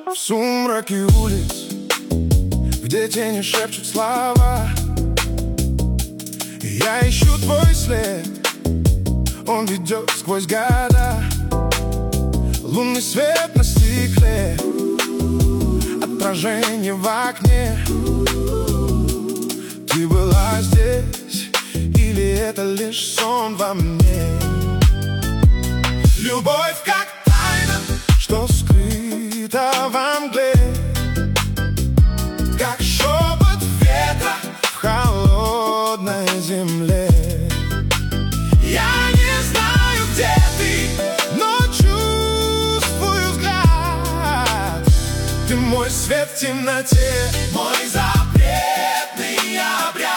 В сумраке улиц, где тени шепчут слова, я ищу твой след, он ведет сквозь года. Лунный свет на стекле, отражение в окне. Ты была здесь, или это лишь сон во мне? Любовь как тайна, что скрыта во мгле, как шепот ветра в холодной земле. Я не знаю, где ты, но чувствую взгляд. Ты мой свет в темноте, мой запретный обряд.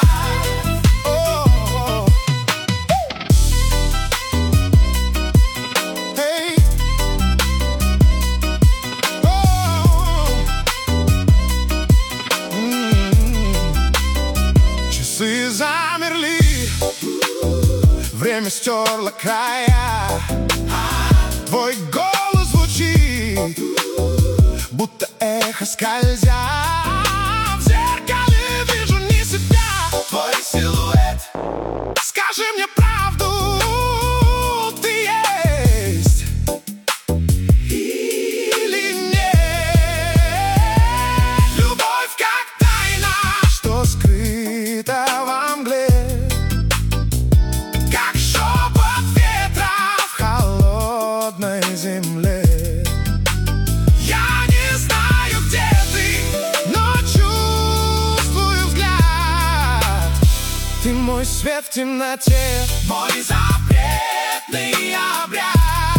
Часы замерли, время стерло края. Твой голос звучит, будто эхо скользя. В зеркале вижу не себя, твой силуэт. Скажи мне правду, ты есть или нет? Любовь как тайна, что скрыта во мгле, как шепот ветра в холодной земле. Я не знаю, где ты, но чувствую взгляд. Ты мой свет в темноте, мой запретный обряд.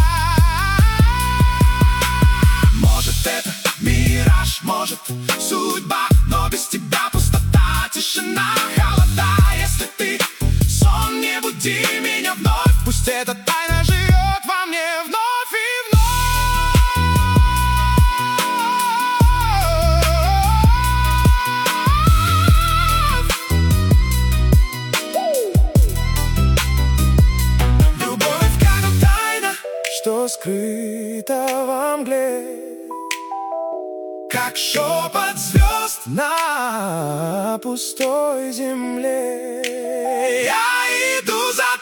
Может, это мираж, может, судьба, но без тебя пустота, тишина, холода. Если ты сон, не буди меня вновь. Пусть эта тайна живет во мне вновь и вновь. Любовь как тайна, что скрыта во мгле, как шепот звезд на пустой земле. Я иду за